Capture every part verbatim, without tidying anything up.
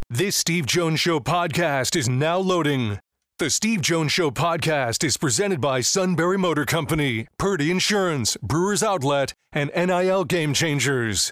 This Steve Jones Show podcast is now loading. The Steve Jones Show podcast is presented by Sunbury Motor Company, Purdy Insurance, Brewers Outlet, and N I L Game Changers.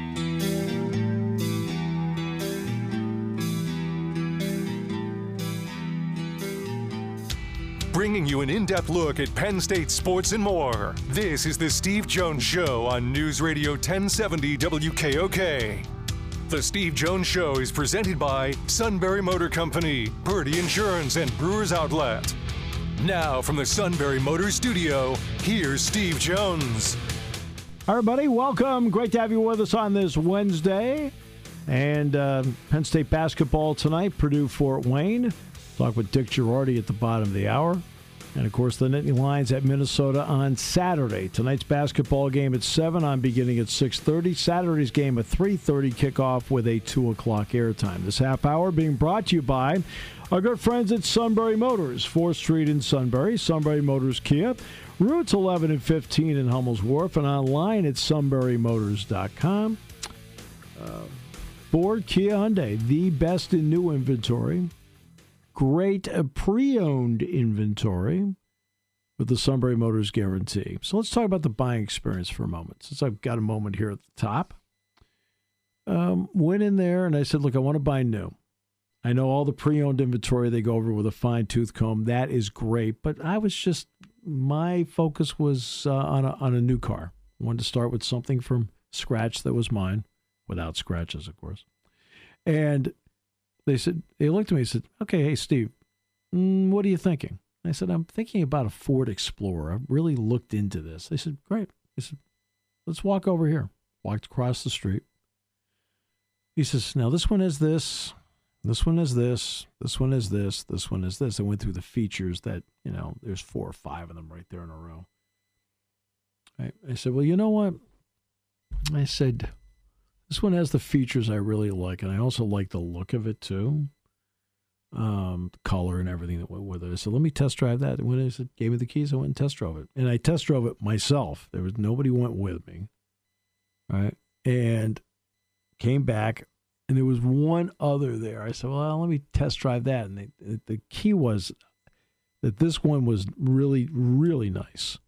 Bringing you an in-depth look at Penn State sports and more. This is the Steve Jones Show on News Radio ten seventy W K O K. The Steve Jones Show is presented by Sunbury Motor Company, Purdy Insurance, and Brewers Outlet. Now from the Sunbury Motor Studio, here's Steve Jones. Hi, everybody. Welcome. Great to have you with us on this Wednesday. And uh, Penn State basketball tonight, Purdue-Fort Wayne. Talk with Dick Girardi at the bottom of the hour. And, of course, the Nittany Lions at Minnesota on Saturday. Tonight's basketball game at seven. I'm beginning at six thirty. Saturday's game at three thirty. Kickoff with a two o'clock airtime. This half hour being brought to you by our good friends at Sunbury Motors. fourth Street in Sunbury. Sunbury Motors Kia. Routes eleven and fifteen in Hummel's Wharf. And online at sunbury motors dot com. Uh, Ford, Kia, Hyundai. The best in new inventory. Great pre-owned inventory with the Sunbury Motors guarantee. So let's talk about the buying experience for a moment, since I've got a moment here at the top. Um, went in there and I said, look, I want to buy new. I know all the pre-owned inventory they go over with a fine-tooth comb. That is great. But I was just, my focus was uh, on, a, on a new car. I wanted to start with something from scratch that was mine, without scratches, of course. And They said, they looked at me and said, okay, hey, Steve, mm, what are you thinking? I said, I'm thinking about a Ford Explorer. I've really looked into this. They said, great. He said, let's walk over here. Walked across the street. He says, now this one is this, this one is this, this one is this, this one is this. I went through the features that, you know, there's four or five of them right there in a row. I, I said, well, you know what? I said, this one has the features I really like, and I also like the look of it, too. Um, the color and everything that went with it. I said, let me test drive that. And when I said, gave me the keys, I went and test drove it. And I test drove it myself. There was nobody went with me. Right? And came back, and there was one other there. I said, well, let me test drive that. And they, the, the key was that this one was really, really nice,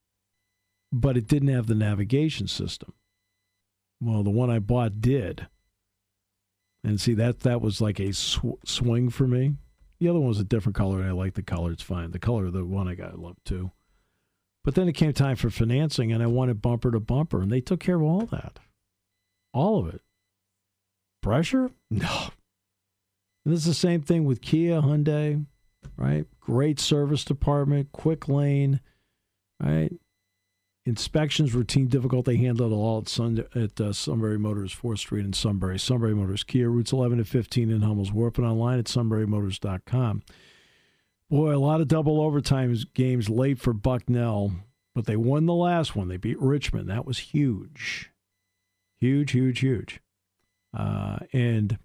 but it didn't have the navigation system. Well, the one I bought did. And see, that that was like a sw- swing for me. The other one was a different color, and I like the color. It's fine. The color of the one I got, I love too. But then it came time for financing, and I wanted bumper to bumper, and they took care of all that. All of it. Pressure? No. And this is the same thing with Kia, Hyundai, right? Great service department, quick lane, right? Inspections, routine, difficult. They handle it all at, Sun, at uh, Sunbury Motors, fourth Street in Sunbury. Sunbury Motors Kia, routes eleven and fifteen in Hummel's Wharf, and online at sunbury motors dot com. Boy, a lot of double overtime games late for Bucknell, but they won the last one. They beat Richmond. That was huge. Huge, huge, huge. Uh, and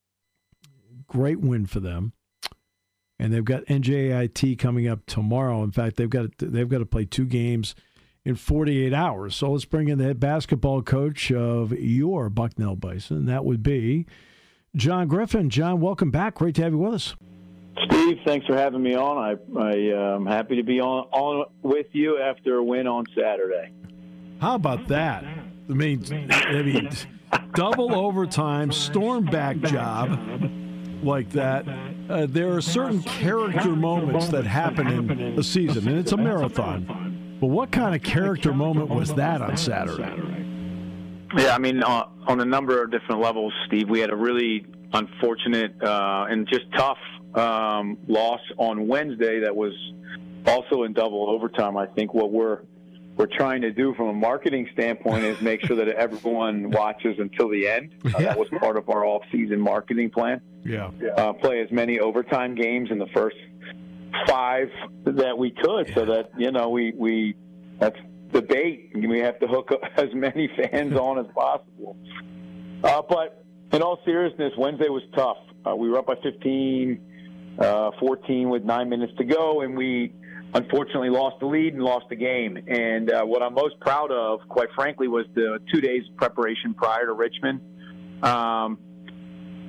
great win for them. And they've got N J I T coming up tomorrow. In fact, they've got to, they've got to play two games in forty-eight hours. So let's bring in the head basketball coach of your Bucknell Bison. That would be John Griffin. John, welcome back. Great to have you with us. Steve, thanks for having me on. I, I, am happy to be on, on with you after a win on Saturday. How about that? I mean, I mean double overtime, storm back job like that. Uh, there are certain character moments that happen in a season, and it's a marathon. But what kind of character moment was that on Saturday? Yeah, I mean, uh, on a number of different levels, Steve, we had a really unfortunate uh, and just tough um, loss on Wednesday that was also in double overtime. I think what we're we're trying to do from a marketing standpoint is make sure that everyone watches until the end. Uh, yeah. That was part of our off-season marketing plan. Yeah. Uh, play as many overtime games in the first five that we could, yeah. so that, you know, we, we that's the bait. We have to hook up as many fans on as possible. Uh, but in all seriousness, Wednesday was tough. Uh, we were up by fifteen, uh, fourteen with nine minutes to go, and we unfortunately lost the lead and lost the game. And uh, what I'm most proud of, quite frankly, was the two days preparation prior to Richmond. Um,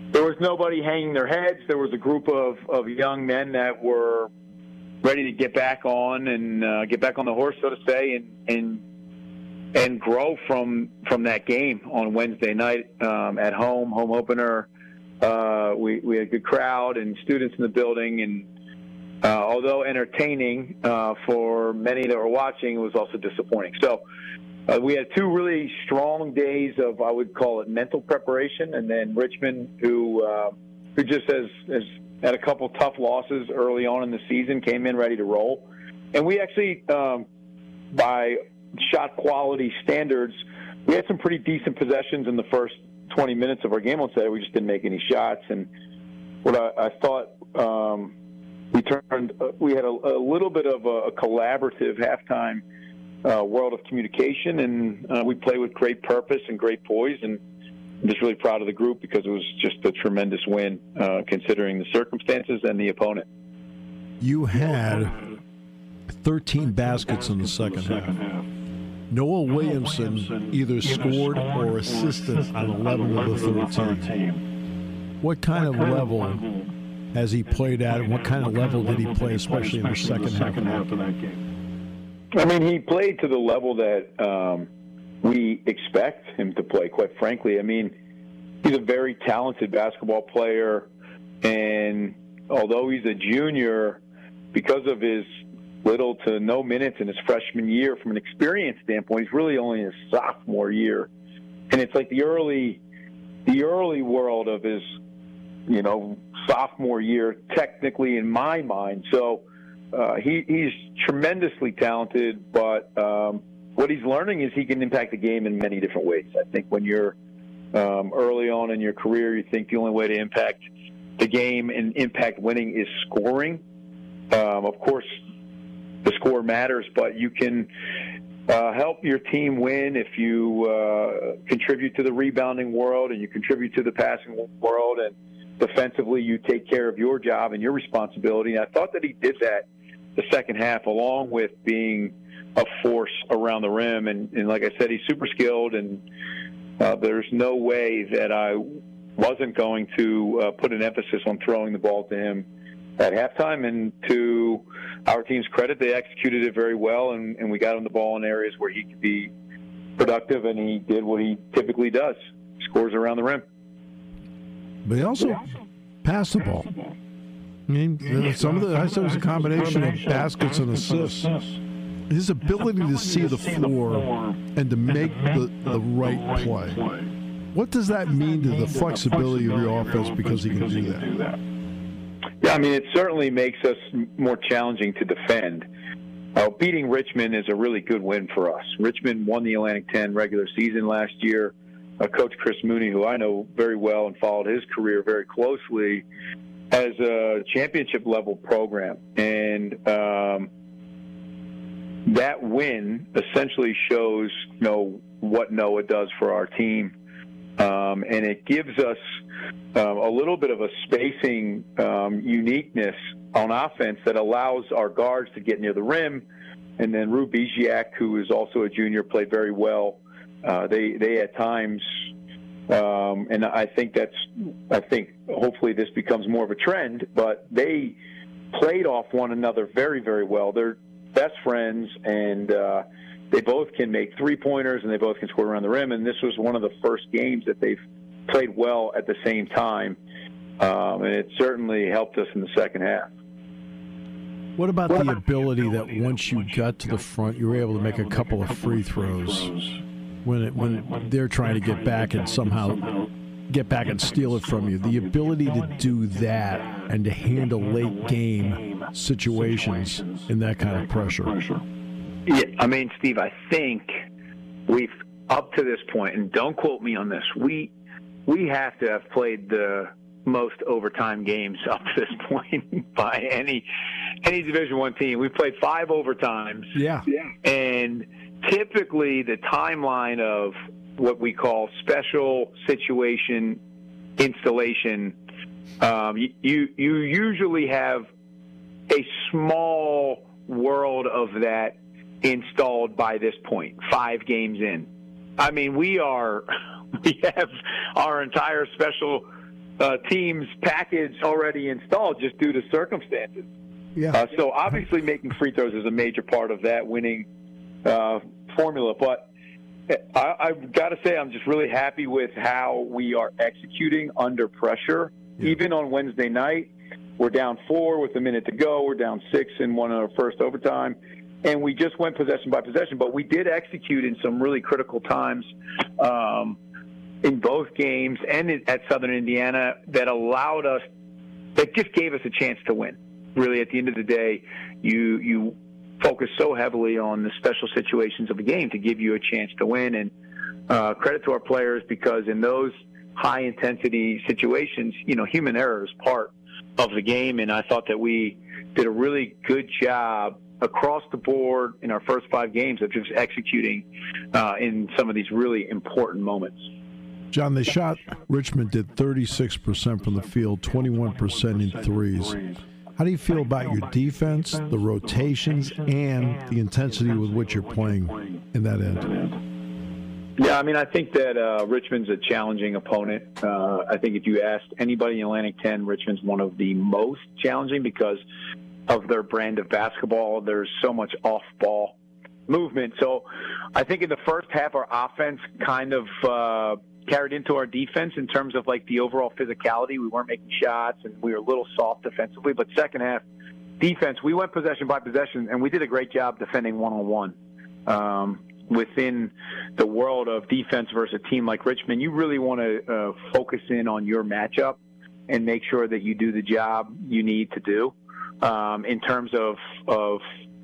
there was nobody hanging their heads. There was a group of, of young men that were ready to get back on and uh, get back on the horse, so to say, and and and grow from from that game on Wednesday night um, at home, home opener. Uh, we we had a good crowd and students in the building, and uh, although entertaining uh, for many that were watching, it was also disappointing. So uh, we had two really strong days of, I would call it, mental preparation, and then Richmond, who uh, who just has, has had a couple tough losses early on in the season, came in ready to roll, and we actually, um, by shot quality standards, we had some pretty decent possessions in the first twenty minutes of our game on Saturday. We just didn't make any shots, and what I, I thought um, we turned, uh, we had a, a little bit of a, a collaborative halftime uh, world of communication, and uh, we played with great purpose and great poise, and I'm just really proud of the group because it was just a tremendous win uh, considering the circumstances and the opponent. You had thirteen baskets in the second half. Noah Williamson either scored or assisted on eleven of the thirteen. What kind of level has he played at, and what kind of level did he play, especially in the second half of that game? I mean, he played to the level that um, we expect him to play, quite frankly. I mean, he's a very talented basketball player, and although he's a junior, because of his little to no minutes in his freshman year, from an experience standpoint, he's really only his sophomore year, and it's like the early, the early world of his, you know, sophomore year, technically in my mind. So uh, he, he's tremendously talented, but um, what he's learning is he can impact the game in many different ways. I think when you're um, early on in your career, you think the only way to impact the game and impact winning is scoring. Um, of course, the score matters, but you can uh, help your team win if you uh, contribute to the rebounding world and you contribute to the passing world, and defensively you take care of your job and your responsibility. And I thought that he did that the second half, along with being a force around the rim. And, and like I said, he's super skilled, and uh, there's no way that I wasn't going to uh, put an emphasis on throwing the ball to him at halftime. And to our team's credit, they executed it very well, and, and we got him the ball in areas where he could be productive, and he did what he typically does, scores around the rim. But he also passed the ball. I mean, some of the, I said it was a combination of baskets and assists. His ability to see the floor and to make the, the right play. What does that mean to the flexibility of your offense because he can do that? Yeah, I mean, it certainly makes us more challenging to defend. Uh, beating Richmond is a really good win for us. Richmond won the Atlantic ten regular season last year. Uh, Coach Chris Mooney, who I know very well and followed his career very closely, has a championship-level program. And um, that win essentially shows, you know, what Noah does for our team. Um, and it gives us um, a little bit of a spacing um, uniqueness on offense that allows our guards to get near the rim. And then Rue Biziak, who is also a junior, played very well. Uh, they they at times, um, and I think that's, I think hopefully this becomes more of a trend, but they played off one another very, very well. They're best friends, and uh, they both can make three-pointers, and they both can score around the rim. And this was one of the first games that they've played well at the same time, um, and it certainly helped us in the second half. What about the ability that once you got to the front, you were able to make a couple of free throws when it, when they're trying to get back and somehow get back and steal it from you? The ability to do that and to handle late game situations in that kind of pressure. Yeah, I mean, Steve, I think we've, up to this point, and don't quote me on this, we we have to have played the most overtime games up to this point by any any Division One team. We've played five overtimes. Yeah. yeah. And typically the timeline of what we call special situation installation, um, you, you you usually have a small world of that installed by this point, five games in. I mean, we are we have our entire special uh, team's package already installed just due to circumstances. Yeah. Uh, so obviously making free throws is a major part of that winning uh, formula. But I, I've got to say I'm just really happy with how we are executing under pressure. Yeah. Even on Wednesday night, we're down four with a minute to go. We're down six in one of our first overtime. And we just went possession by possession. But we did execute in some really critical times um, in both games and at Southern Indiana that allowed us, that just gave us a chance to win. Really, at the end of the day, you you focus so heavily on the special situations of the game to give you a chance to win. And uh, credit to our players, because in those high-intensity situations, you know, human error is part of the game. And I thought that we did a really good job across the board in our first five games of just executing uh, in some of these really important moments. John, they shot, Richmond did thirty-six percent from the field, twenty-one percent in threes. How do you feel about your defense, the rotations, and the intensity with which you're playing in that end? Yeah, I mean, I think that uh, Richmond's a challenging opponent. Uh, I think if you asked anybody in Atlantic ten, Richmond's one of the most challenging because of their brand of basketball. There's so much off-ball movement. So I think in the first half, our offense kind of uh, carried into our defense in terms of like the overall physicality. We weren't making shots and we were a little soft defensively. But second half defense, we went possession by possession, and we did a great job defending one-on-one. Um, within the world of defense versus a team like Richmond, you really want to uh, focus in on your matchup and make sure that you do the job you need to do. Um, in terms of, of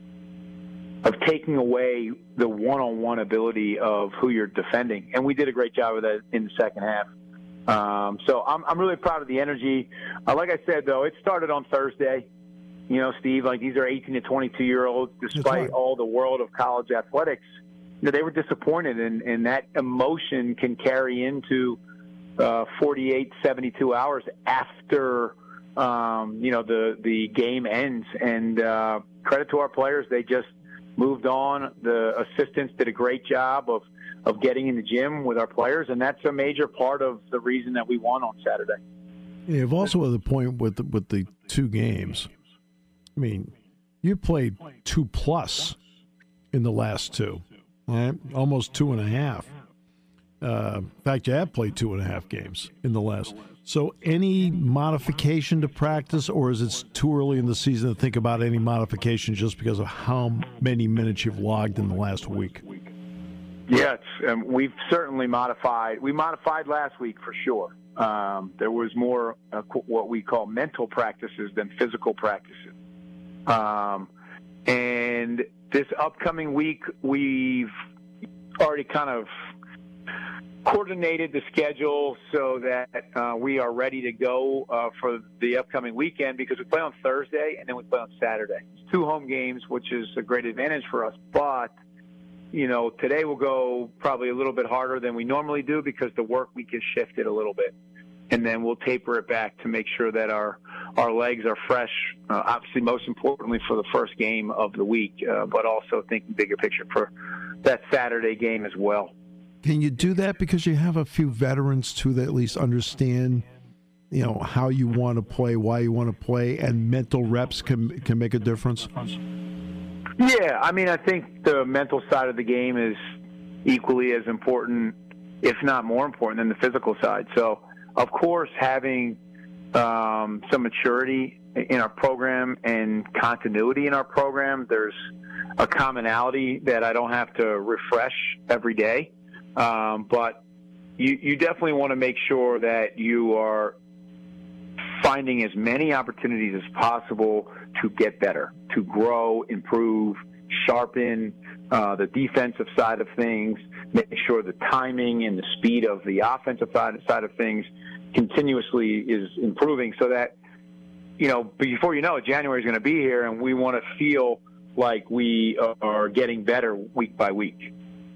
of taking away the one-on-one ability of who you're defending, and we did a great job of that in the second half. Um, so I'm I'm really proud of the energy. Uh, like I said, though, it started on Thursday. You know, Steve, like these are eighteen to twenty-two year olds. Despite right. all the world of college athletics, you know, they were disappointed, and, and that emotion can carry into uh, forty-eight, seventy-two hours after. Um, you know, the, the game ends, and uh, credit to our players. They just moved on. The assistants did a great job of, of getting in the gym with our players, and that's a major part of the reason that we won on Saturday. Yeah, you've also at the point with the, with the two games. I mean, you played two plus in the last two, right? Almost two and a half. Uh, in fact, you have played two and a half games in the last. So any modification to practice, or is it too early in the season to think about any modification just because of how many minutes you've logged in the last week? Yes, um, we've certainly modified. We modified last week for sure. Um, there was more uh, what we call mental practices than physical practices. Um, and this upcoming week, we've already kind of coordinated the schedule so that uh, we are ready to go uh, for the upcoming weekend, because we play on Thursday and then we play on Saturday. It's two home games, which is a great advantage for us. But, you know, today will go probably a little bit harder than we normally do because the work week is shifted a little bit. And then we'll taper it back to make sure that our, our legs are fresh, uh, obviously most importantly for the first game of the week, uh, but also thinking bigger picture for that Saturday game as well. Can you do that because you have a few veterans, too, that at least understand, you know, how you want to play, why you want to play, and mental reps can can make a difference? Yeah, I mean, I think the mental side of the game is equally as important, if not more important, than the physical side. So, of course, having um, some maturity in our program and continuity in our program, there's a commonality that I don't have to refresh every day. Um, but you, you definitely want to make sure that you are finding as many opportunities as possible to get better, to grow, improve, sharpen uh, the defensive side of things, make sure the timing and the speed of the offensive side, side of things continuously is improving so that, you know, before you know it, January is going to be here, and we want to feel like we are getting better week by week.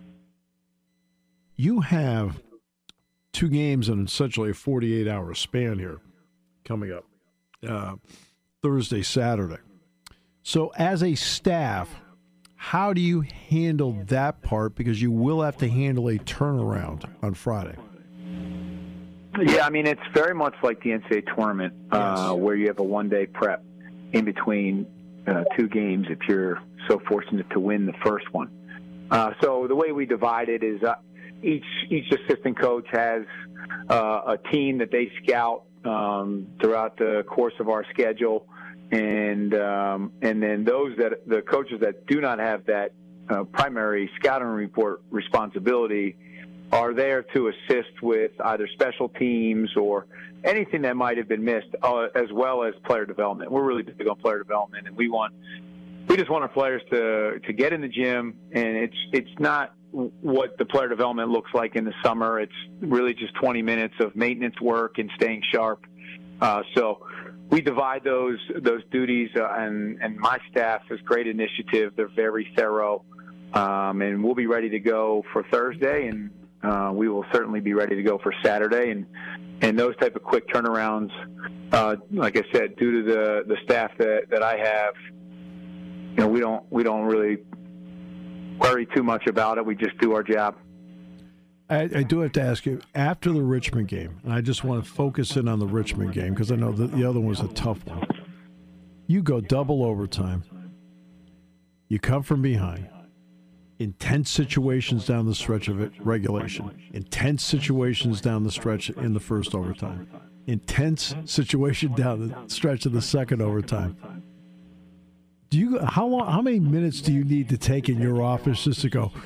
You have two games in essentially a forty-eight hour span here coming up, uh, Thursday, Saturday. So as a staff, how do you handle that part? Because you will have to handle a turnaround on Friday. Yeah, I mean, it's very much like the N C double A tournament, uh, Yes. where you have a one-day prep in between uh, two games if you're so fortunate to win the first one. Uh, so the way we divide it is uh, each each assistant coach has uh, a team that they scout um, throughout the course of our schedule, and um, and then those that the coaches that do not have that uh, primary scouting report responsibility are there to assist with either special teams or anything that might have been missed, uh, as well as player development. We're really big on player development, and we want we just want our players to to get in the gym, and it's it's not what the player development looks like in the summer. It's really just twenty minutes of maintenance work and staying sharp. Uh, so we divide those those duties, uh, and and my staff has great initiative. They're very thorough, um, and we'll be ready to go for Thursday, and uh, we will certainly be ready to go for Saturday. And and those type of quick turnarounds, uh, like I said, due to the the staff that that I have, you know, we don't we don't really worry too much about it. We just do our job. I, I do have to ask you, after the Richmond game, and I just want to focus in on the Richmond game because I know that the other one was a tough one. You go double overtime. You come from behind. Intense situations down the stretch of it, regulation. Intense situations down the stretch in the first overtime. Intense situation down the stretch of the second overtime. Do you how long? How many minutes do you need to take in your office just to go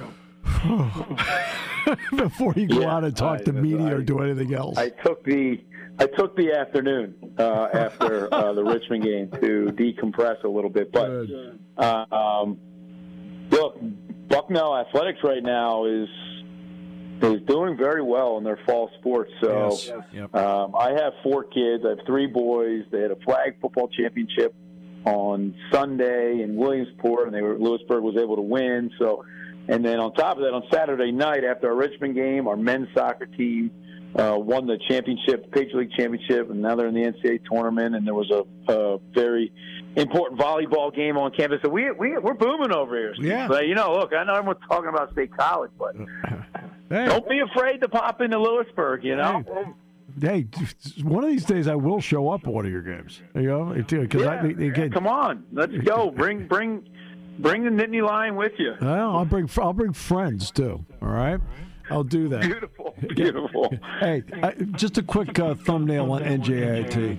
before you go Yeah, out and talk I, to media I, or do anything else? I took the I took the afternoon uh, after uh, the Richmond game to decompress a little bit. But uh, um, look, Bucknell Athletics right now is is doing very well in their fall sports. So Yes. Yep. um, I have four kids. I have three boys. They had a flag football championship on Sunday in Williamsport, and they were Lewisburg was able to win. So, and then on top of that, on Saturday night after our Richmond game, our men's soccer team uh, won the championship, Patriot League championship, and now they're in the N C double A tournament. And there was a, a very important volleyball game on campus. So we we we're booming over here. Steve. Yeah. But you know, look, I know everyone's talking about State College, but Hey. don't be afraid to pop into Lewisburg. You know. Hey, one of these days I will show up at one of your games. You know, because Yeah. I they get, Come on, let's go. Bring bring bring the Nittany Lion with you. well, I'll bring I'll bring friends too. All right, I'll do that. Beautiful, beautiful. Hey, I, just a quick uh, thumbnail on N J I T.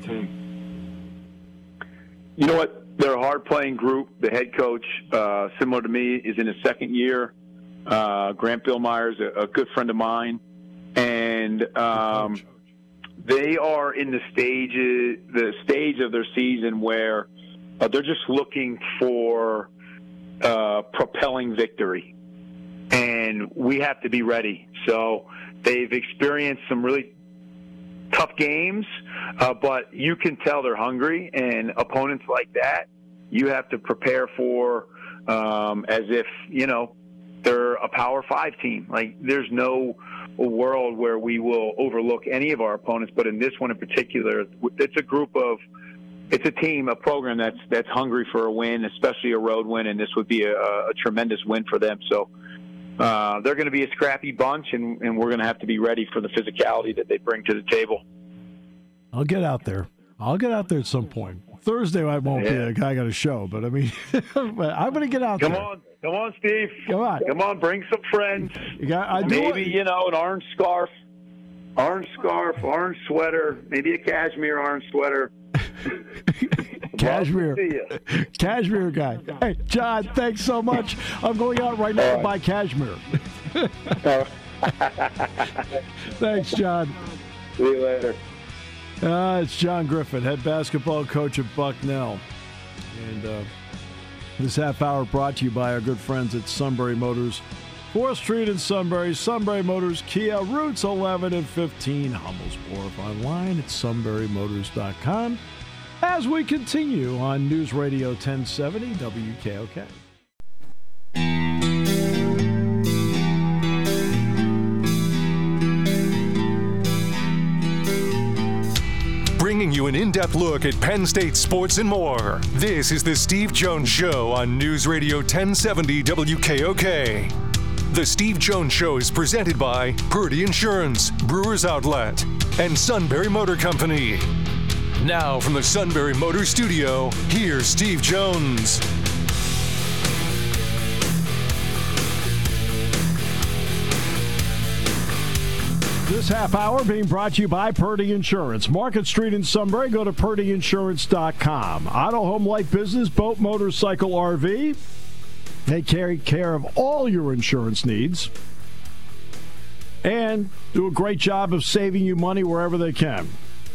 You know what? They're a hard-playing group. The head coach, uh, similar to me, is in his second year. Uh, Grant Billmeyer is a, a good friend of mine, and um, they are in the stage the stage of their season where uh, they're just looking for uh, propelling victory, and we have to be ready. So they've experienced some really tough games, uh, but you can tell they're hungry, and opponents like that you have to prepare for um, as if, you know, they're a Power Five team. Like, there's no world where we will overlook any of our opponents, but in this one in particular, it's a group of, it's a team, a program that's that's hungry for a win, especially a road win, and this would be a, a tremendous win for them. So uh, they're going to be a scrappy bunch, and, and we're going to have to be ready for the physicality that they bring to the table. I'll get out there. I'll get out there at some point. Thursday I won't Yeah. be. I got a show, but I mean, but I'm going to get out Come there. on. Come on, Steve. Come on. Come on, bring some friends. You got, I do Maybe, it. you know, an orange scarf, orange scarf, orange sweater, maybe a cashmere orange sweater. Cashmere. Love to see you. Cashmere guy. Hey, John, thanks so much. I'm going out right now All to right. buy cashmere. Thanks, John. See you later. Uh, it's John Griffin, head basketball coach at Bucknell. And uh, this half hour brought to you by our good friends at Sunbury Motors. fourth Street in Sunbury, Sunbury Motors, Kia, routes eleven and fifteen, Hummel's Wharf, online at sunbury motors dot com. As we continue on News Radio ten seventy W K O K. Bringing you an in-depth look at Penn State sports and more. This is the Steve Jones Show on News Radio ten seventy W K O K. The Steve Jones Show is presented by Purdy Insurance, Brewers Outlet, and Sunbury Motor Company. Now from the Sunbury Motor Studio, here's Steve Jones. This half hour being brought to you by Purdy Insurance. Market Street in Sunbury. Go to purdy insurance dot com. Auto, home, life, business, boat, motorcycle, R V. They carry care of all your insurance needs and do a great job of saving you money wherever they can.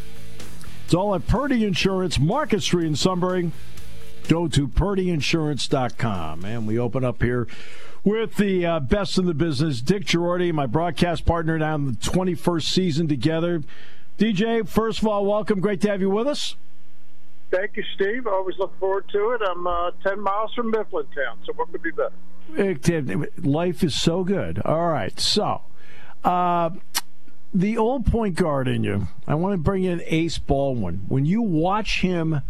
It's all at Purdy Insurance, Market Street in Sunbury. Go to purdy insurance dot com. And we open up here with the uh, best in the business, Dick Girardi, my broadcast partner now in the twenty-first season together. D J, first of all, welcome. Great to have you with us. Thank you, Steve. I always look forward to it. I'm uh, ten miles from Mifflintown, so what could be better? Life is so good. All right, so uh, the old point guard in you, I want to bring in Ace Baldwin. When you watch him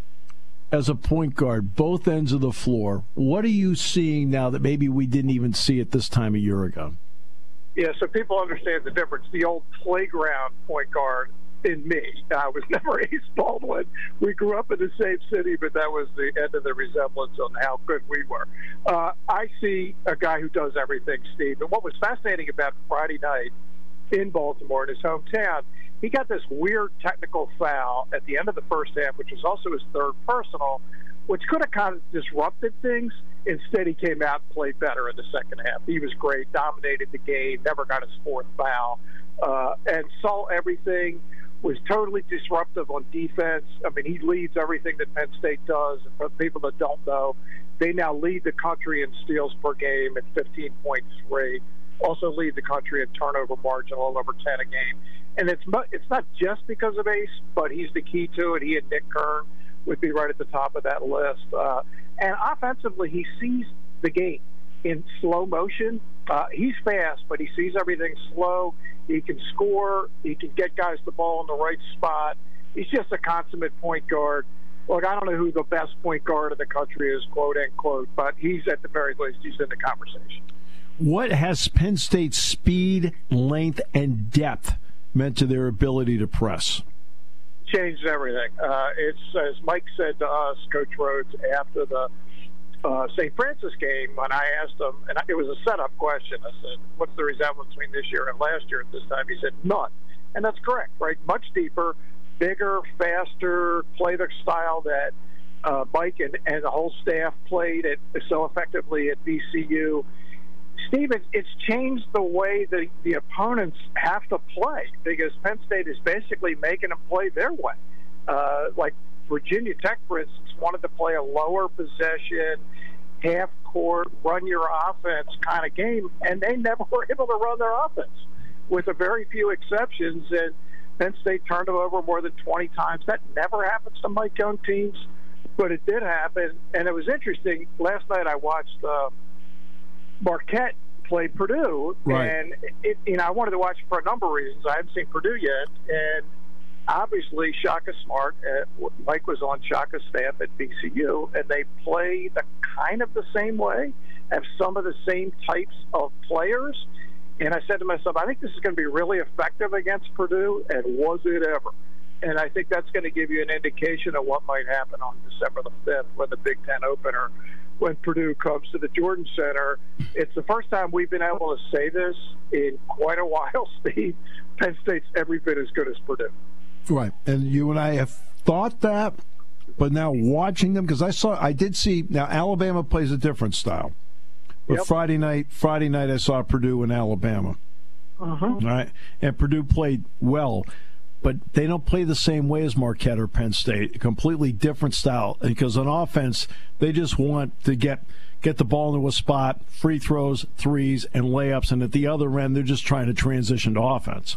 as a point guard, both ends of the floor, what are you seeing now that maybe we didn't even see at this time a year ago? Yeah, so people understand the difference. The old playground point guard in me. I was never Ace Baldwin. We grew up in the same city, but that was the end of the resemblance on how good we were. Uh, I see a guy who does everything, Steve. And what was fascinating about Friday night in Baltimore, in his hometown, he got this weird technical foul at the end of the first half, which was also his third personal, which could have kind of disrupted things. Instead, he came out and played better in the second half. He was great, dominated the game, never got his fourth foul, uh, and saw everything, was totally disruptive on defense. I mean, he leads everything that Penn State does. And for people that don't know, they now lead the country in steals per game at fifteen point three. Also lead the country in turnover margin, a little over ten a game. And it's it's not just because of Ace, but he's the key to it. He and Nick Kern would be right at the top of that list. Uh, and offensively, he sees the game in slow motion. Uh, he's fast, but he sees everything slow. He can score. He can get guys the ball in the right spot. He's just a consummate point guard. Look, I don't know who the best point guard in the country is, quote, unquote, but he's at the very least, he's in the conversation. What has Penn State's speed, length, and depth meant to their ability to press? Changed everything. Uh, it's, as Mike said to us, Coach Rhodes, after the uh, Saint Francis game, when I asked him, and it was a setup question, I said, what's the resemblance between this year and last year at this time? He said, none. And that's correct, right? Much deeper, bigger, faster, play the style that uh, Mike and, and the whole staff played it so effectively at V C U. Steve, it's changed the way the, the opponents have to play because Penn State is basically making them play their way. Uh, like Virginia Tech, for instance, wanted to play a lower possession, half-court, run your offense kind of game, and they never were able to run their offense with a very few exceptions. And Penn State turned them over more than twenty times. That never happens to Mike Young teams, but it did happen. And it was interesting. Last night I watched uh, – Marquette played Purdue, right. and it, you know I wanted to watch it for a number of reasons. I haven't seen Purdue yet, and obviously Shaka Smart, uh, Mike was on Shaka's staff at V C U, and they play the kind of the same way, have some of the same types of players. And I said to myself, I think this is going to be really effective against Purdue, and was it ever? And I think that's going to give you an indication of what might happen on December the fifth when the Big Ten opener, when Purdue comes to the Jordan Center. It's the first time we've been able to say this in quite a while, Steve. Penn State's every bit as good as Purdue. Right. And you and I have thought that, but now watching them, because I saw, I did see, now Alabama plays a different style. But Yep. Friday night, Friday night I saw Purdue and Alabama. Uh-huh. Right. And Purdue played well. But they don't play the same way as Marquette or Penn State. A completely different style. Because on offense, they just want to get get the ball into a spot, free throws, threes, and layups. And at the other end, they're just trying to transition to offense.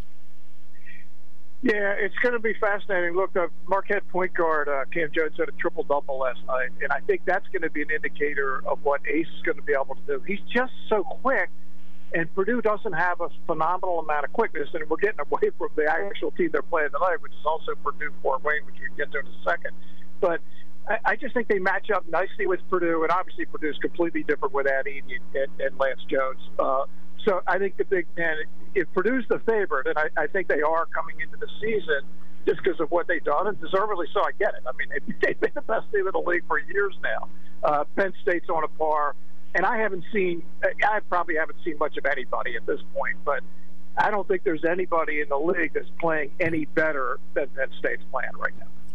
Yeah, it's going to be fascinating. Look, the Marquette point guard, uh, Cam Jones, had a triple-double last night. And I think that's going to be an indicator of what Ace is going to be able to do. He's just so quick. And Purdue doesn't have a phenomenal amount of quickness, and we're getting away from the actual team they're playing tonight, which is also Purdue Fort Wayne, which we can get to in a second. But I, I just think they match up nicely with Purdue, and obviously Purdue's completely different with Addy and, and, and Lance Jones. Uh, so I think the Big Ten, if Purdue's the favorite, and I, I think they are coming into the season just because of what they've done, and deservedly so, I get it. I mean, they've been the best team in the league for years now. Uh, Penn State's on a par, and I haven't seen – I probably haven't seen much of anybody at this point, but I don't think there's anybody in the league that's playing any better than Penn State's playing right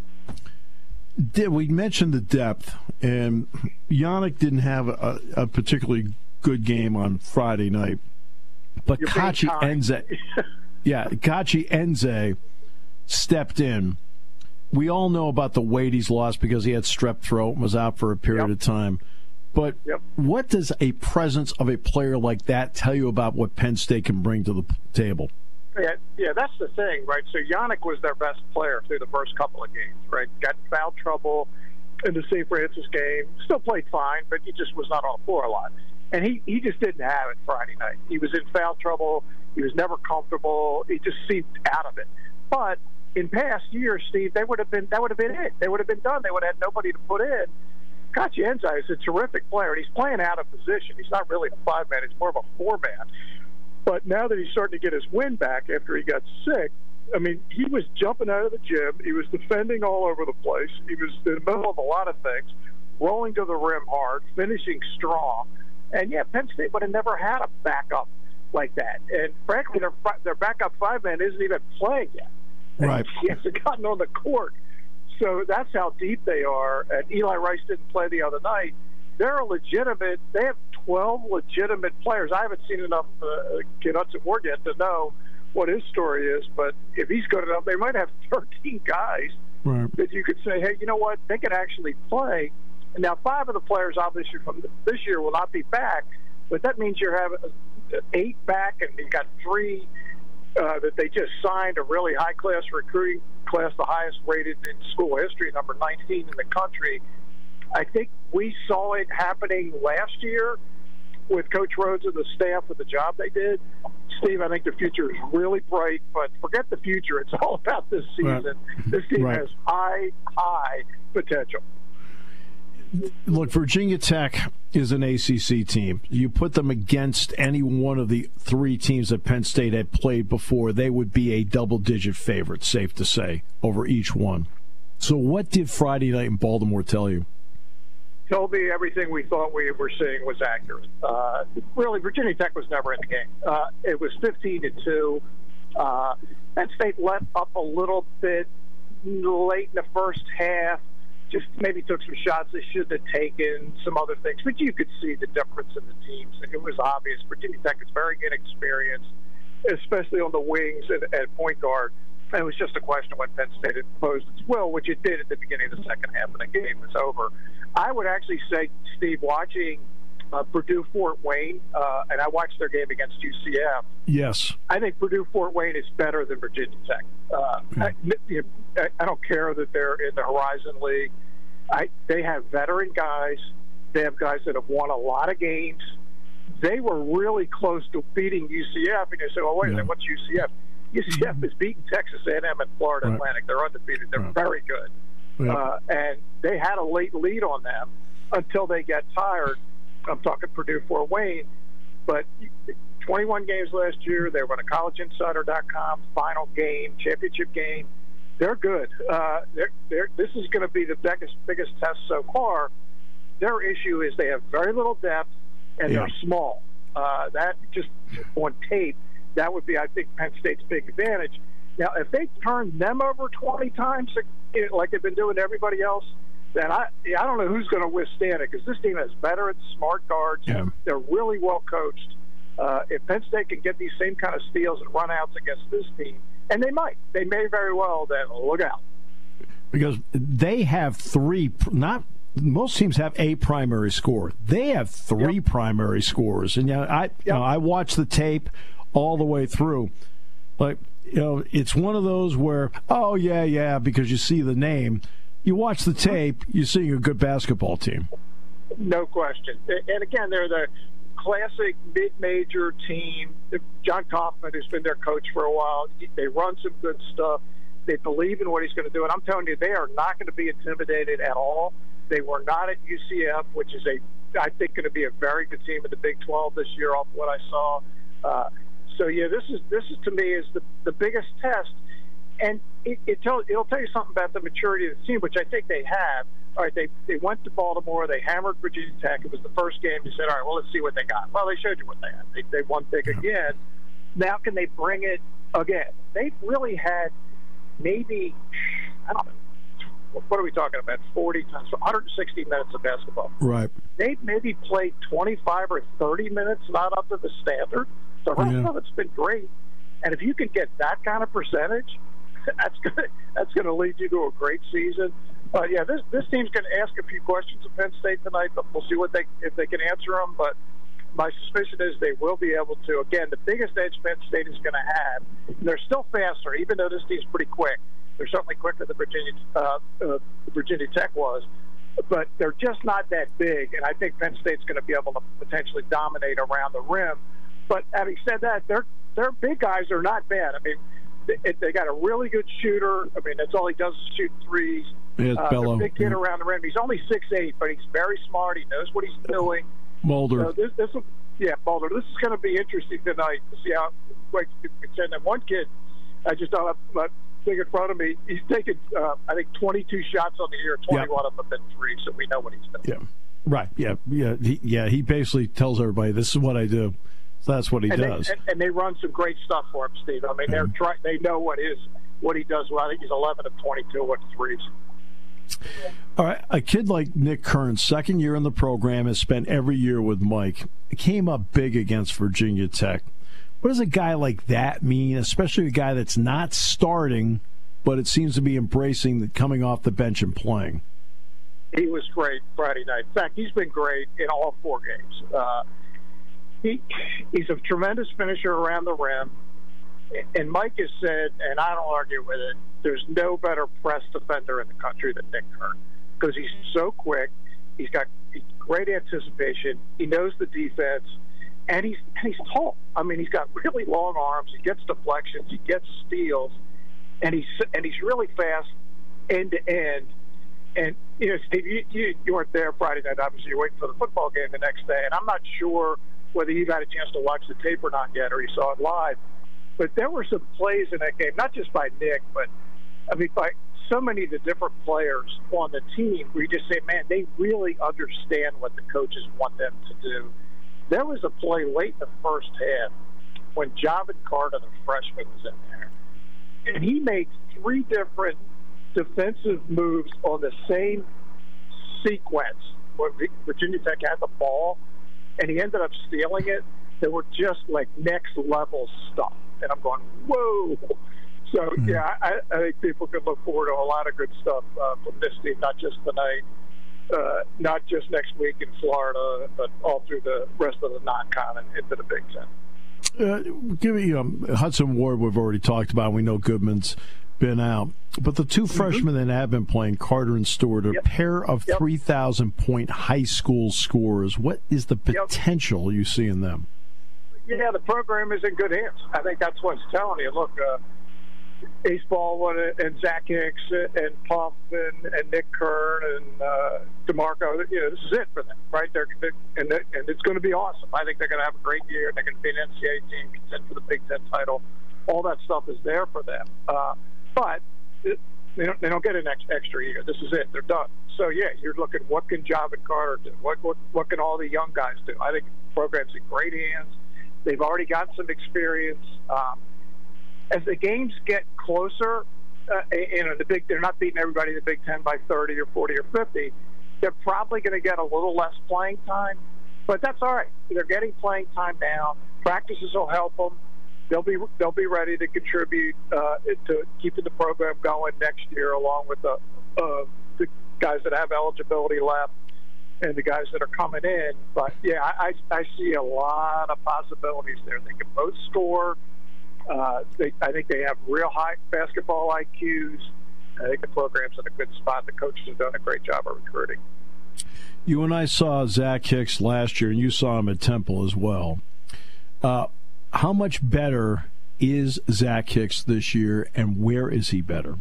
now. We mentioned the depth, and Yannick didn't have a, a particularly good game on Friday night. But Kachi Enze, yeah, Kachi Enze stepped in. We all know about the weight he's lost because he had strep throat and was out for a period yep. of time. But yep. what does a presence of a player like that tell you about what Penn State can bring to the table? Yeah, yeah, that's the thing, right? So Yannick was their best player through the first couple of games, right? Got in foul trouble in the Saint Francis game. Still played fine, but he just was not on the floor a lot. And he, he just didn't have it Friday night. He was in foul trouble. He was never comfortable. He just seemed out of it. But in past years, Steve, they would have been that would have been it. They would have been done. They would have had nobody to put in. Kachi Enze is a terrific player, and he's playing out of position. He's not really a five-man. He's more of a four-man. But now that he's starting to get his wind back after he got sick, I mean, he was jumping out of the gym. He was defending all over the place. He was in the middle of a lot of things, rolling to the rim hard, finishing strong. And, yeah, Penn State would have never had a backup like that. And, frankly, their, their backup five-man isn't even playing yet. Right. He hasn't gotten on the court. So that's how deep they are. And Eli Rice didn't play the other night. They're a legitimate – they have twelve legitimate players. I haven't seen enough uh, Kid Hudson Ward yet to know what his story is. But if he's good enough, they might have thirteen guys right. that you could say, hey, you know what, they can actually play. And now five of the players obviously from this year will not be back, but that means you have eight back, and you got three uh, that they just signed, a really high-class recruiting class, the highest rated in school history, number nineteen in the country. I think we saw it happening last year with Coach Rhodes and the staff with the job they did. Steve, I think the future is really bright, but forget the future. It's all about this season. Right. This team right. has high, high potential. Look, Virginia Tech is an A C C team. You put them against any one of the three teams that Penn State had played before, they would be a double-digit favorite, safe to say, over each one. So what did Friday night in Baltimore tell you? Told me everything we thought we were seeing was accurate. Uh, really, Virginia Tech was never in the game. Uh, it was fifteen to two. Uh, Penn State let up a little bit late in the first half. Just maybe took some shots they shouldn't have taken, some other things. But you could see the difference in the teams. It was obvious. Virginia Tech is very inexperienced, especially on the wings and at point guard. And it was just a question of when Penn State had imposed its will, which it did at the beginning of the second half, and the game was over. I would actually say, Steve, watching uh, Purdue-Fort Wayne, uh, and I watched their game against U C F. Yes. I think Purdue-Fort Wayne is better than Virginia Tech. Uh, I, I don't care that they're in the Horizon League. I, they have veteran guys. They have guys that have won a lot of games. They were really close to beating U C F, and you say, well, wait a minute, what's U C F? U C F is beating Texas A and M and Florida right. Atlantic. They're undefeated. They're right. very good. Yeah. Uh, and they had a late lead on them until they got tired. I'm talking Purdue-Fort Wayne. But twenty-one games last year. They were on a college insider dot com final game, championship game. They're good. Uh, they're, they're, this is going to be the biggest, biggest test so far. Their issue is they have very little depth, and yeah. they're small. Uh, that just on tape, that would be, I think, Penn State's big advantage. Now, if they turn them over twenty times, like they've been doing to everybody else, then I I don't know who's going to withstand it, because this team has veteran, smart guards. Yeah. They're really well coached. Uh, if Penn State can get these same kind of steals and run-outs against this team, and they might, they may very well, then look out. Because they have three, not most teams have a primary scorer. They have three yep. primary scorers. And you know, I, yep. you know, I watched the tape all the way through. Like, you know, it's one of those where, oh, yeah, yeah, because you see the name. You watch the tape, you're seeing a good basketball team. No question. And, again, they're the classic mid-major team. John Kaufman, who's been their coach for a while, they run some good stuff. They believe in what he's going to do. And I'm telling you, they are not going to be intimidated at all. They were not at U C F, which is, a, I think, going to be a very good team in the Big twelve this year off what I saw. Uh, So yeah, this is this is to me is the the biggest test, and it, it tell it'll tell you something about the maturity of the team, which I think they have. All right, they they went to Baltimore, they hammered Virginia Tech. It was the first game. You said, all right, well, let's see what they got. Well, they showed you what they had. They they won big again. Now can they bring it again? They've really had maybe I don't know. What are we talking about? forty times, one hundred sixty minutes of basketball. Right. They maybe played twenty-five or thirty minutes, not up to the standard. The rest Yeah. of it's been great. And if you can get that kind of percentage, that's going that's going to lead you to a great season. But yeah, this this team's going to ask a few questions of Penn State tonight, but we'll see what they if they can answer them. But my suspicion is they will be able to. Again, the biggest edge Penn State is going to have, and they're still faster, even though this team's pretty quick. They're certainly quicker than Virginia uh, uh, Virginia Tech was, but they're just not that big. And I think Penn State's going to be able to potentially dominate around the rim. But having said that, their their big guys are not bad. I mean, they, they got a really good shooter. I mean, that's all he does is shoot threes. Yeah, uh, Bello. Big kid Yeah. around the rim. He's only six eight, but he's very smart. He knows what he's doing. Mulder. So this, this will, yeah, Mulder. This is going to be interesting tonight to see how. Like, and then one kid, I just don't have my thing in front of me. He's taken, uh, I think, twenty-two shots on the year. twenty-one Yep. of them have been three, so we know what he's doing. Yeah. Right. Yeah. Yeah. He, yeah. He basically tells everybody, "This is what I do." So that's what he and does. They, and, and they run some great stuff for him, Steve. I mean, they're Mhm. try, they know what is what he does well. I think he's eleven of twenty-two with threes. All right, a kid like Nick Kern, second year in the program, has spent every year with Mike. Came up big against Virginia Tech. What does a guy like that mean, especially a guy that's not starting, but it seems to be embracing the coming off the bench and playing? He was great Friday night. In fact, he's been great in all four games. Uh, he he's a tremendous finisher around the rim. And Mike has said, and I don't argue with it, there's no better press defender in the country than Nick Kern because he's so quick. He's got great anticipation. He knows the defense, and he's and he's tall. I mean, he's got really long arms. He gets deflections. He gets steals, and he's and he's really fast end to end. And you know, Steve, you, you, you weren't there Friday night. Obviously, you're waiting for the football game the next day, and I'm not sure whether you got a chance to watch the tape or not yet, or you saw it live. But there were some plays in that game, not just by Nick, but I mean by so many of the different players on the team where you just say, man, they really understand what the coaches want them to do. There was a play late in the first half when Javin Carter, the freshman, was in there. And he made three different defensive moves on the same sequence where Virginia Tech had the ball, and he ended up stealing it. They were just like next level stuff. And I'm going, whoa. So, mm-hmm. yeah, I, I think people can look forward to a lot of good stuff uh, from this team, not just tonight, uh, not just next week in Florida, but all through the rest of the non-con and into the Big Ten. Uh, give me um, Hudson Ward, we've already talked about. We know Goodman's been out. But the two mm-hmm. freshmen that have been playing, Carter and Stewart, are a yep. pair of yep. three thousand point high school scorers. What is the potential yep. you see in them? Yeah, the program is in good hands. I think that's what's telling you. Look, uh, Ace Baldwin and Zach Hicks and Puff and, and Nick Kern and uh, DeMarco, you know, this is it for them, right? They're, they're and, they're, and it's going to be awesome. I think they're going to have a great year. They're going to be an N C double A team, contend for the Big Ten title. All that stuff is there for them. Uh, but it, they don't, they don't get an ex- extra year. This is it. They're done. So, yeah, you're looking, what can Javin Carter do? What, what, what can all the young guys do? I think the program's in great hands. They've already got some experience. Um, as the games get closer, uh, you know, the big they're not beating everybody in the Big Ten by thirty or forty or fifty. They're probably going to get a little less playing time, but that's all right. They're getting playing time now. Practices will help them. They'll be they'll be ready to contribute uh, to keeping the program going next year, along with the uh, the guys that have eligibility left and the guys that are coming in. But, yeah, I, I see a lot of possibilities there. They can both score. Uh, they, I think they have real high basketball I Qs. I think the program's in a good spot. The coaches have done a great job of recruiting. You and I saw Zach Hicks last year, and you saw him at Temple as well. Uh, how much better is Zach Hicks this year, and where is he better?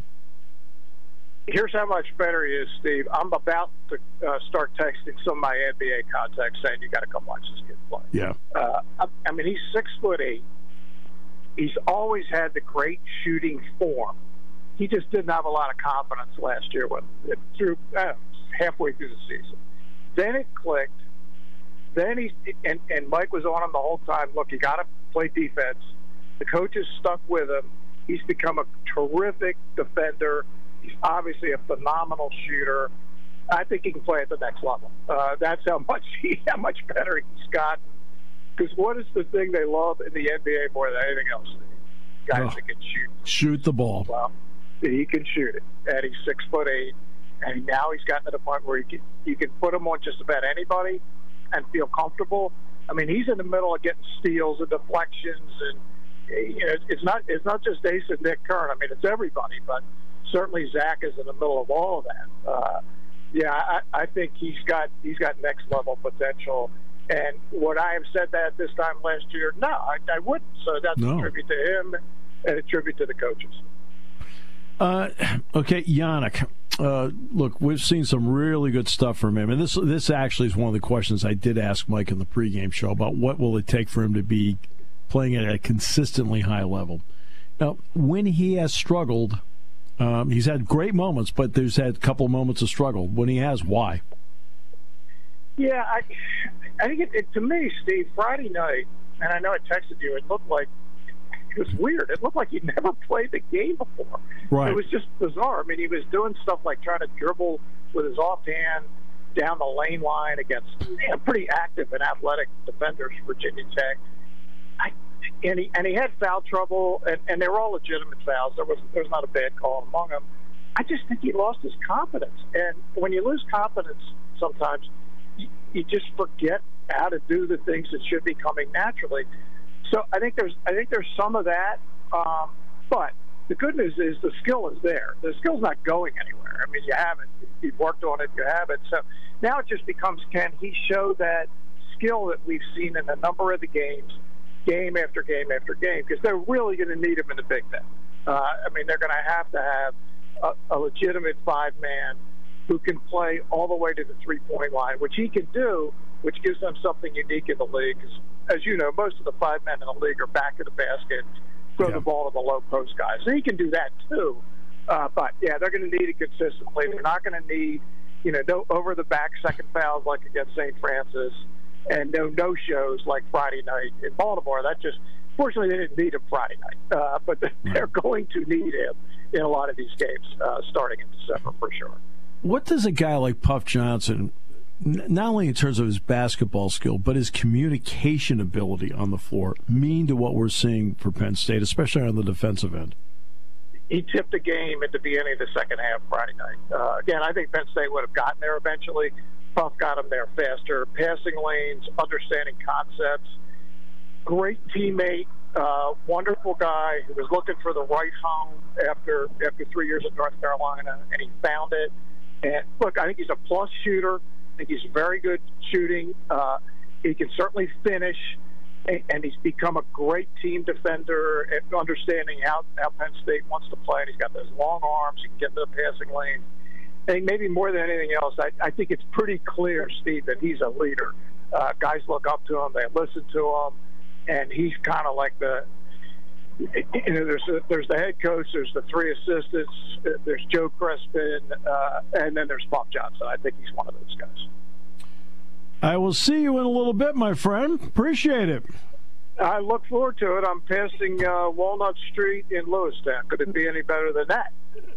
Here's how much better he is, Steve. I'm about to uh, start texting some of my N B A contacts saying, you got to come watch this kid play. Yeah. Uh, I, I mean, he's six foot eight. he's always had the great shooting form. He just didn't have a lot of confidence last year when it through uh, halfway through the season. Then it clicked. Then he and, and Mike was on him the whole time. Look, you got to play defense. The coaches stuck with him. He's become a terrific defender. He's obviously a phenomenal shooter. I think he can play at the next level. Uh, that's how much he, how much better he's gotten. Because what is the thing they love in the N B A more than anything else? Guys oh, that can shoot. Shoot the ball. Well, he can shoot it, and he's six foot eight, and now he's gotten to the point where you can you can put him on just about anybody and feel comfortable. I mean, he's in the middle of getting steals and deflections, and you know, it's not it's not just Ace and Nick Kern. I mean, it's everybody, but certainly Zach is in the middle of all of that. Uh, yeah, I, I think he's got he's got next level potential. And would I have said that this time last year? No, I, I wouldn't. So that's no. a tribute to him and a tribute to the coaches. Uh, okay, Yannick. Uh, look, we've seen some really good stuff from him, and this this actually is one of the questions I did ask Mike in the pregame show about what will it take for him to be playing at a consistently high level. Now, when he has struggled, um, he's had great moments, but there's had a couple moments of struggle. When he has, why? Yeah, I, I think it, it, to me, Steve, Friday night, and I know I texted you, it looked like it was weird. It looked like he'd never played the game before. Right. It was just bizarre. I mean, he was doing stuff like trying to dribble with his offhand down the lane line against you know, pretty active and athletic defenders, Virginia Tech. I, and he and he had foul trouble, and, and they were all legitimate fouls. There was there was not a bad call among them. I just think he lost his confidence. And when you lose confidence, sometimes you, you just forget how to do the things that should be coming naturally. So I think there's I think there's some of that, um, but the good news is the skill is there. The skill's not going anywhere. I mean, you have it. You've worked on it. You have it. So now it just becomes, can he show that skill that we've seen in a number of the games, game after game after game? Because they're really going to need him in the Big Ten. Uh, I mean, they're going to have to have a, a legitimate five-man who can play all the way to the three-point line, which he can do, which gives them something unique in the league. Because, as you know, most of the five men in the league are back of the basket, throw yeah. the ball to the low post guys. So he can do that too. Uh, but, yeah, they're going to need it consistently. They're not going to need, you know, no over-the-back second fouls like against Saint Francis and no no-shows like Friday night in Baltimore. That just – fortunately, they didn't need him Friday night. Uh, but they're going to need him in a lot of these games uh, starting in December for sure. What does a guy like Puff Johnson – not only in terms of his basketball skill, but his communication ability on the floor, mean to what we're seeing for Penn State, especially on the defensive end? He tipped the game at the beginning of the second half Friday night. Uh, again, I think Penn State would have gotten there eventually. Puff got him there faster. Passing lanes, understanding concepts. Great teammate, uh, wonderful guy who was looking for the right home after after three years at North Carolina, and he found it. And look, I think he's a plus shooter. I think he's very good shooting. Uh, he can certainly finish, and, and he's become a great team defender and understanding how, how Penn State wants to play. And he's got those long arms. He can get to the passing lane. I think maybe more than anything else, I, I think it's pretty clear, Steve, that he's a leader. Uh, guys look up to him. They listen to him. And he's kind of like the you know, there's a, there's the head coach, there's the three assistants, there's Joe Crespin, uh, and then there's Puff Johnson. I think he's one of those guys. I will see you in a little bit, my friend. Appreciate it. I look forward to it. I'm passing uh, Walnut Street in Lewistown. Could it be any better than that?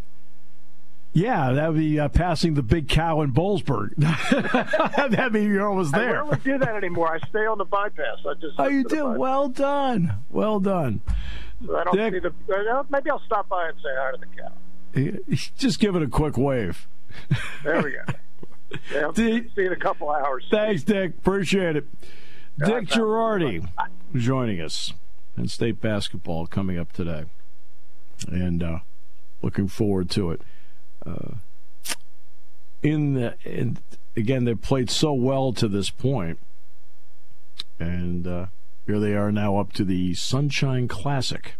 Yeah, that would be uh, passing the big cow in Boalsburg. That'd be you're almost there. I don't do that anymore. I stay on the bypass. I just oh, you do? Well done. Well done. So I don't Dick, see the. Maybe I'll stop by and say hi to the cow. Just give it a quick wave. There we go. Yeah, I'll see you in a couple hours. Thanks, Dick. Appreciate it. God, Dick Girardi joining us. Penn State basketball coming up today, and uh, looking forward to it. Uh, in the in, again, they've played so well to this point, and uh, here they are now up to the Sunshine Classic.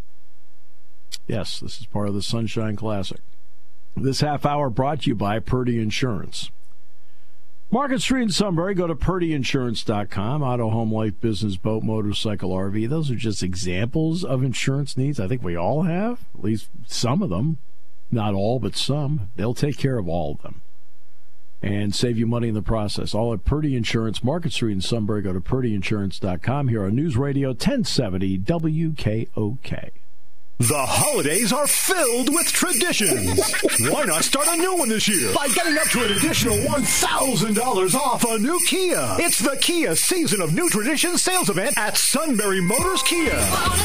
Yes, this is part of the Sunshine Classic. This half hour brought to you by Purdy Insurance. Market Street in Sunbury. Go to Purdy Insurance dot com. Auto, home, life, business, boat, motorcycle, R V. Those are just examples of insurance needs I think we all have, at least some of them. Not all, but some. They'll take care of all of them and save you money in the process. All at Purdy Insurance, Market Street in Sunbury. Go to Purdy Insurance dot com. Here on News Radio ten seventy W K O K. The holidays are filled with traditions. Why not start a new one this year by getting up to an additional one thousand dollars off a new Kia? It's the Kia Season of New Traditions sales event at Sunbury Motors Kia.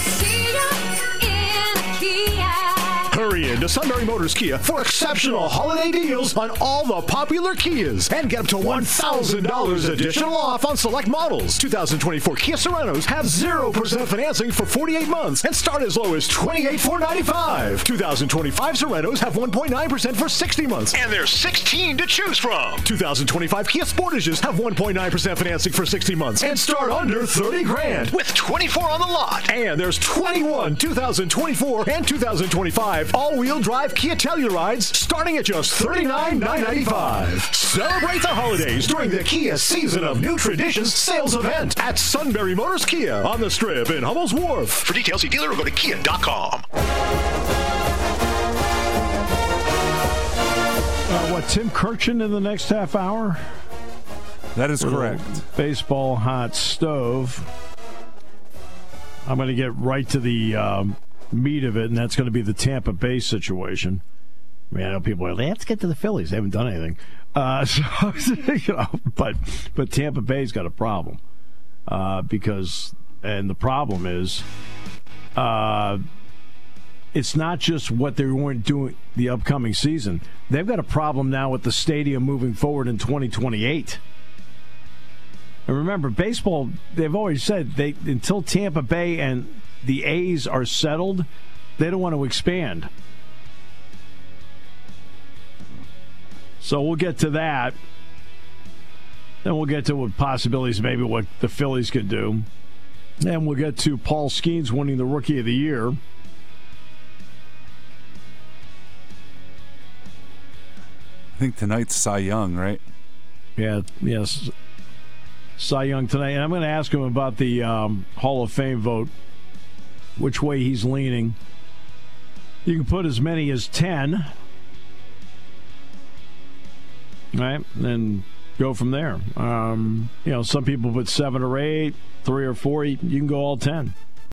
Hurry in to Sunbury Motors Kia for exceptional holiday deals on all the popular Kias and get up to one thousand dollars additional off on select models. twenty twenty-four Kia Sorentos have zero percent financing for forty-eight months and start as low as twenty-eight thousand four hundred ninety-five dollars. twenty twenty-five Sorentos have one point nine percent for sixty months and there's sixteen to choose from. twenty twenty-five Kia Sportages have one point nine percent financing for sixty months and start under thirty grand with twenty-four on the lot. And there's twenty-one twenty twenty-four and twenty twenty-five all-wheel drive Kia Tellurides starting at just thirty-nine thousand nine hundred ninety-five dollars. Celebrate the holidays during the Kia Season of New Traditions sales event at Sunbury Motors Kia on the Strip in Hummel's Wharf. For details, see dealer or go to kia dot com. Uh, what, Tim Kirchin in the next half hour? That is correct. Baseball hot stove. I'm going to get right to the um, meat of it, and that's going to be the Tampa Bay situation. I mean, I know people are like, let's get to the Phillies. They haven't done anything. Uh, so, you know, but, but Tampa Bay's got a problem. Uh, because, and the problem is, uh, it's not just what they're going to do the upcoming season. They've got a problem now with the stadium moving forward in twenty twenty-eight. And remember, baseball, they've always said they until Tampa Bay and the A's are settled, they don't want to expand. So we'll get to that. Then we'll get to what possibilities, maybe what the Phillies could do. And we'll get to Paul Skeens winning the Rookie of the Year. I think tonight's Cy Young, right? Yeah, yes. Cy Young tonight. And I'm going to ask him about the um, Hall of Fame vote, which way he's leaning. You can put as many as ten. Right? And go from there. Um, you know, some people put seven or eight, three or four. You can go all ten.